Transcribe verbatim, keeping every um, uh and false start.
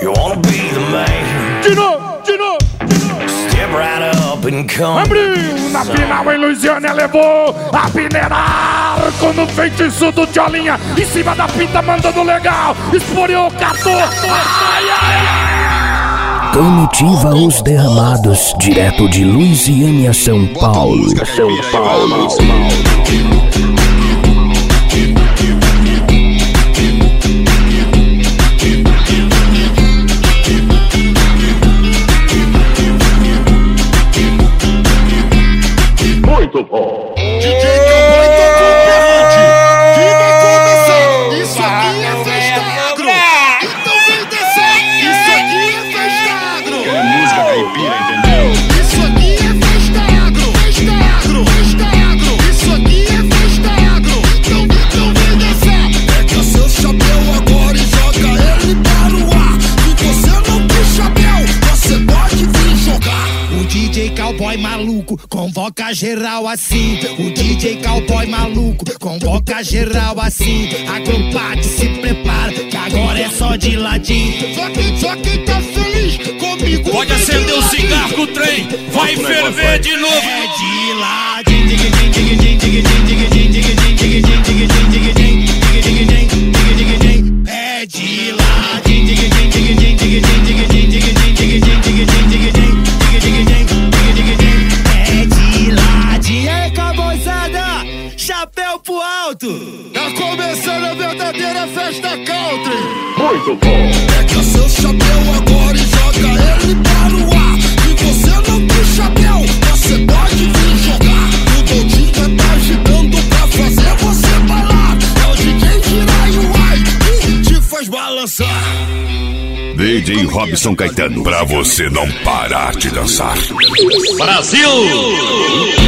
You wanna be the man. De novo, de novo, de novo. Step right up and come. Abriu na final em Luisiana, levou a peneirar com o feitiço do Tcholinha. Em cima da pinta, mandando legal. Esporiou, catou. Ai, ai, ai. Comitiva Os Derramados, direto de Luisiânia, São Paulo. São Paulo. Muito bom. D J Cowboy tocou o perde. Que vai começar. Isso aqui é festa agro. Então vem descer. Isso aqui é festa agro. É música caipira, entendeu? Isso aqui é festa agro. Festa agro. Festa agro. Isso aqui é festa agro. Então, então vem descer. Pega seu chapéu agora e joga ele para o ar. Se você não tem chapéu, você pode vir jogar. O D J Cowboy maluco convoca geral assim. O D J Cowboy maluco convoca geral assim. Agrupado, se prepara que agora é só de ladinho. Só quem, só quem tá feliz comigo. Pode acender o cigarro que o trem vai ferver de novo. É de ladinho. Dig dig dig dig dig dig dig dig dig dig dig dig dig dig dig. É de ladinho. Dig dig dig dig dig dig dig dig dig dig dig dig. É de ladinho, é cowboyzada, chapéu pro alto. Tá começando a verdadeira festa country. Muito bom. Pega seu chapéu agora e joga ele para o ar. Se você não tem chapéu, você pode vir jogar. O Dodinho já tá agitando pra fazer você bailar. É o D J Jiraiuai que te faz balançar. D J Robson Caetano, pra você não parar de dançar. Brasil!